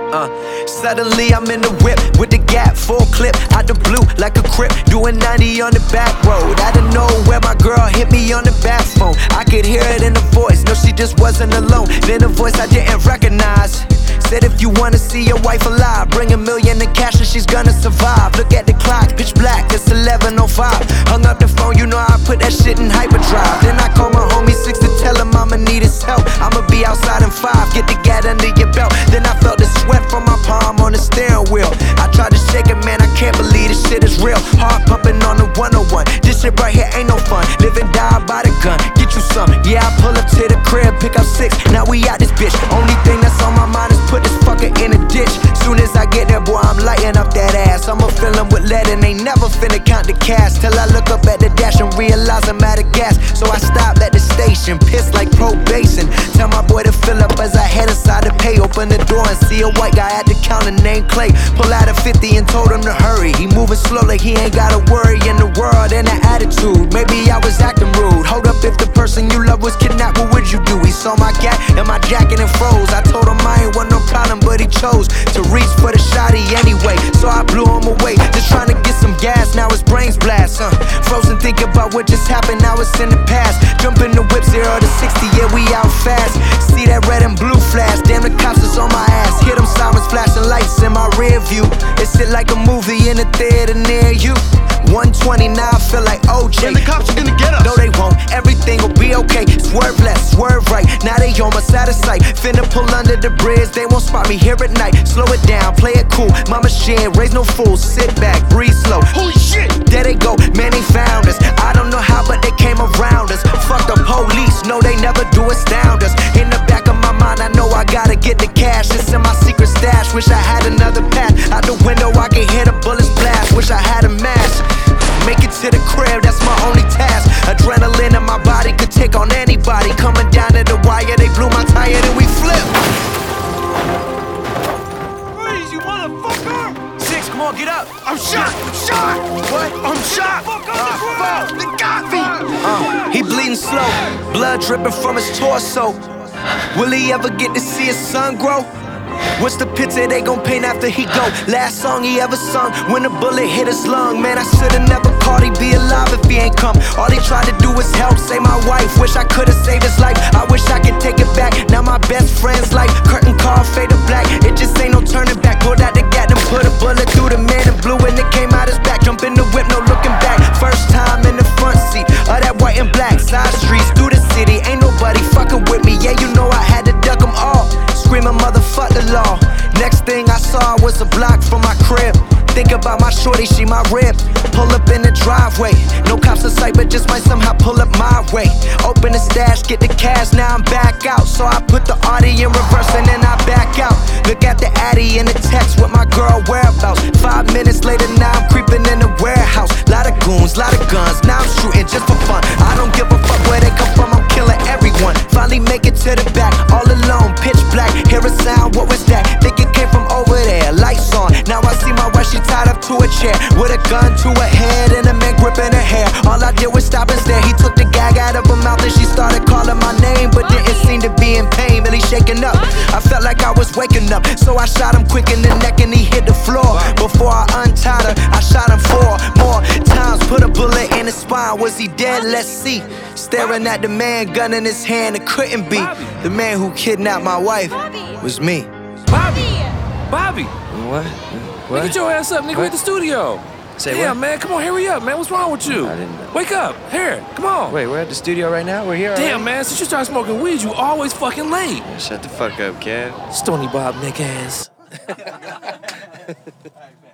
Suddenly I'm in the whip with the gap, full clip, out the blue like a crip, doing 90 on the back road. Out of nowhere my girl hit me on the back phone. I could hear it in the voice, no she just wasn't alone. Then a voice I didn't recognize said if you wanna see your wife alive, bring $1 million in cash and she's gonna survive. Look at the clock, pitch black, it's 11:05. Hung up the phone, you know I put that shit in hyperdrive. Then I called my homie 6 to tell him I'ma need his help. I'ma be outside in 5, get the gat under your belt. Then I felt the sweat from my palm on the steering wheel. I tried to shake it, man, I can't believe this shit is real. Heart pumping on the 101, this shit right here ain't no fun. Live and die by the gun, get you some. Yeah, I pull up to the crib, pick up 6, now we out this bitch. Only thing that's on my mind is put this fucker in a ditch. Soon as I get there, boy, I'm lighting up that ass. I'ma fill him with lead and ain't never finna count the cash. Till I look up at the dash and realize I'm out of gas. So I stop at the station, pissed like probation. Tell my boy to fill up as I head inside to pay. Open the door and see a white guy at the counter named Clay. Pull out a 50 and told him to hurry. He moving slow like he ain't got a worry in the world and an attitude. Maybe I was acting rude. Hold up, if the person you love was kidnapped, what would you do? He saw my gat and my jacket and froze. I told him I ain't want no problem, but he chose to reach for the shotty anyway. So I blew him away, just trying to get some gas. Now his brains blast, frozen thinking about what just happened, now it's in the past. Jump in the whip, 0 to 60, yeah, we out fast. See that red and blue flash, damn the cops is on my ass. Hear them sirens flashing lights in my rear view. It's it like a movie in a theater near you. 120, now I feel like OJ. And the cops are gonna get us. No, they won't, everything will be okay. Swerve left, swerve right, now they almost out of sight. Finna pull under the bridge, they won't spot me here at night. Slow it down, play it cool, mama shit, raise no fools. Sit back, breathe slow. Holy shit! There they go, man, they found us. I don't know how, but they came around us. Fuck the police, no, they never do astound us. In the back of my mind, I know I gotta get the cash. It's in my secret stash, wish I had another path. Out the window, I can hear the bullets blast. Wish I had a mask. Make it to the crib, that's my only task. Adrenaline in my body could take on anybody. Coming down to the wire, they blew my tire, then we flip. Freeze, you motherfucker! 6, come on, get up. I'm shot! Shot! What? I'm shot! Fuck! They got me! He bleeding slow, blood dripping from his torso. Will he ever get to see his son grow? What's the picture they gon' paint after he go? Last song he ever sung, when a bullet hit his lung. Man, I should've never called, he'd be alive if he ain't come. All he tried to do was help, save my wife. Wish I could've saved his life, I wish I could take it back. Now my best friend's like curtain call faded black. It just ain't no turning back. Pulled out the gat and put a bullet through the man in blue, and it came out his back. Jump in the whip, no looking back. First time in the front seat of that white and black. Side streets through the city, ain't nobody fucking with me. Yeah, you know I had to duck them all, screaming motherfuck the law. Next thing I saw was a block from my crib. Think about my shorty, she my rib. Pull up in the driveway, no cops in sight, but just might somehow pull up my way. Open the stash, get the cash, now I'm back out. So I put the Audi in reverse and then I back out. Look at the Addy in the text with my girl whereabouts. 5 minutes later, now I'm creeping in the warehouse. Lot of goons, lot of guns, now I'm shooting just for fun. I don't give a fuck where they come from, I'm killing everyone. Finally make it to the back, all alone, pitch black. Hear a sound, what was that? Think it came from over there, lights on. Now I see my wife, she tied up to a chair with a gun to her head and a man gripping her hair. All I did was stop and stare. He took the gag out of her mouth and she started calling my name, but didn't seem to be in pain, really shaking up. I felt like I was waking up, so I shot him quick in the neck and he hit the floor. Before I untied her, I shot him 4 more times, put a bullet in his spine. Was he dead? Let's see. Staring at the man, gun in his hand, it couldn't be. The man who kidnapped my wife was me. Bobby! What? Man, get your ass up, nigga. We at the studio. Say yeah, what? man, come on, hurry up, man. What's wrong with you? I didn't know. Wake up. Here, come on. Wait, we're at the studio right now? We're here Damn, already? man, since you started smoking weed, you always fucking late. Shut the fuck up, kid. Stony Bob, Nick ass.